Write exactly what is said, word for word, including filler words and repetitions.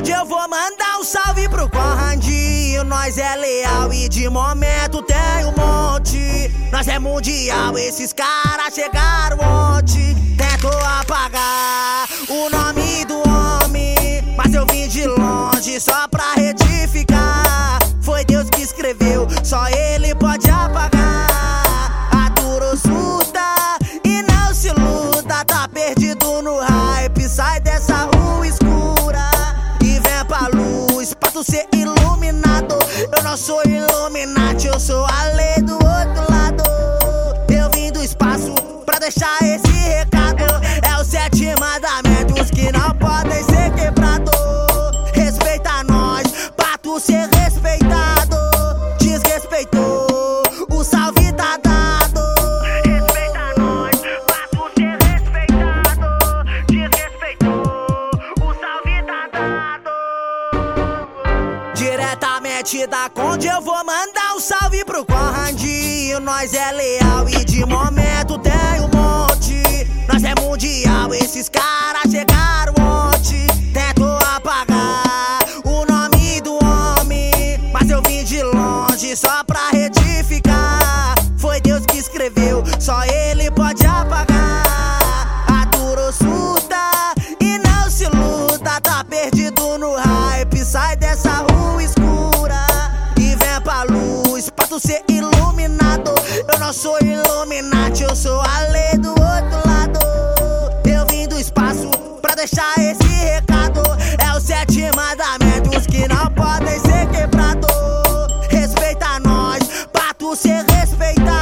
Conde, eu vou mandar um salve pro Conrandinho. Nós é leal e de momento tem um monte. Nós é mundial, esses caras chegaram ontem. Tentou apagar o nome do homem, mas eu vim de longe só pra retificar. Foi Deus que escreveu, só ele pode apagar. Aturou, surta e não se luta. Tá perdido no hype, sai dessa rua escura e vem pra luz pra tu ser iluminado. Eu não sou Illuminati, eu sou a lei do outro lado. Eu vim do espaço pra deixar esse recado. É os sete mandamentos que não podem ser quebrados. Respeita nós pra tu ser respeitado. Desrespeitou, o salve tá dado. Respeita nós pra tu ser respeitado. Desrespeitou, o salve tá dado. Diretamente da Conde, eu vou mandar um salve pro Conrandinho. Nós é leal e de momento tem um monte. Nós é mundial, esses caras chegaram ontem. Tentou apagar o nome do homem, mas eu vim de longe só pra retificar. Foi Deus que escreveu, só ele pode apagar. Aturou, surta e não se luta. Tá perdido no hype, sai dessa rua escura e vem pra luz pra tu ser iluminado. Eu não sou Illuminati, eu sou a lei do outro lado. Eu vim do espaço pra deixar esse recado. É os sete mandamentos que não podem ser quebrados. Respeita nós pra tu ser respeitado.